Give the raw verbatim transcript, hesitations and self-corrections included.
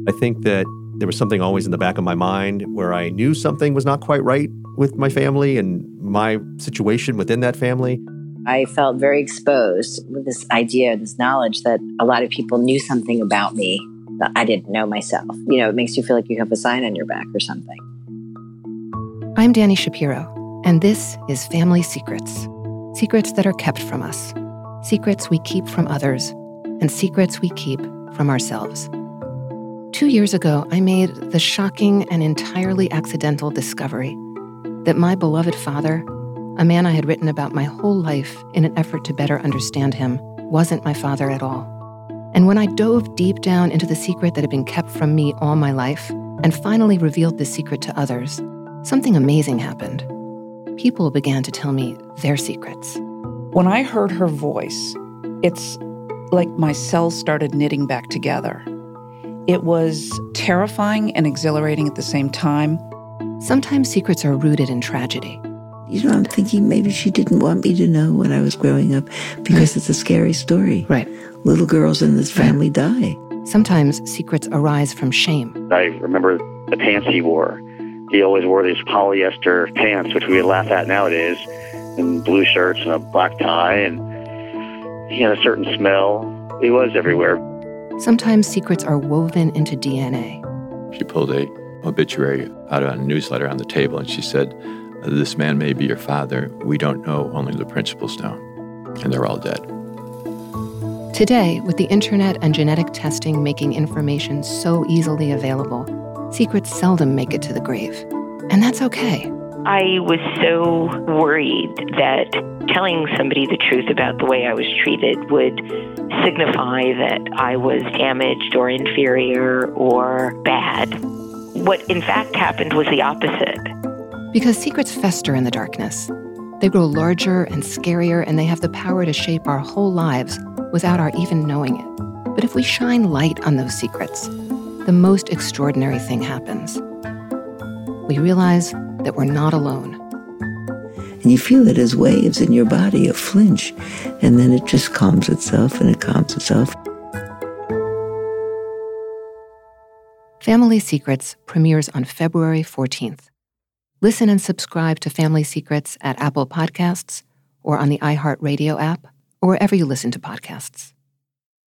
I think that there was something always in the back of my mind where I knew something was not quite right with my family and my situation within that family. I felt very exposed with this idea, this knowledge that a lot of people knew something about me that I didn't know myself. You know, it makes you feel like you have a sign on your back or something. I'm Dani Shapiro, and this is Family Secrets. Secrets that are kept from us. Secrets we keep from others, and secrets we keep from ourselves. Two years ago, I made the shocking and entirely accidental discovery that my beloved father, a man I had written about my whole life in an effort to better understand him, wasn't my father at all. And when I dove deep down into the secret that had been kept from me all my life, and finally revealed the secret to others, something amazing happened. People began to tell me their secrets. When I heard her voice, it's like my cells started knitting back together. It was terrifying and exhilarating at the same time. Sometimes secrets are rooted in tragedy. You know, I'm thinking maybe she didn't want me to know when I was growing up because it's a scary story. Right. Little girls in this family die. Sometimes secrets arise from shame. I remember the pants he wore. He always wore these polyester pants, which we would laugh at nowadays, and blue shirts and a black tie, and he had a certain smell. He was everywhere. Sometimes secrets are woven into D N A. She pulled a obituary out of a newsletter on the table, and she said, "This man may be your father. We don't know, only the principals know." And they're all dead. Today, with the internet and genetic testing making information so easily available, secrets seldom make it to the grave. And that's okay. I was so worried that telling somebody the truth about the way I was treated would signify that I was damaged or inferior or bad. What in fact happened was the opposite. Because secrets fester in the darkness. They grow larger and scarier, and they have the power to shape our whole lives without our even knowing it. But if we shine light on those secrets, the most extraordinary thing happens. We realize that we're not alone. And you feel it as waves in your body, a flinch, and then it just calms itself and it calms itself. Family Secrets premieres on February fourteenth. Listen and subscribe to Family Secrets at Apple Podcasts or on the iHeartRadio app or wherever you listen to podcasts.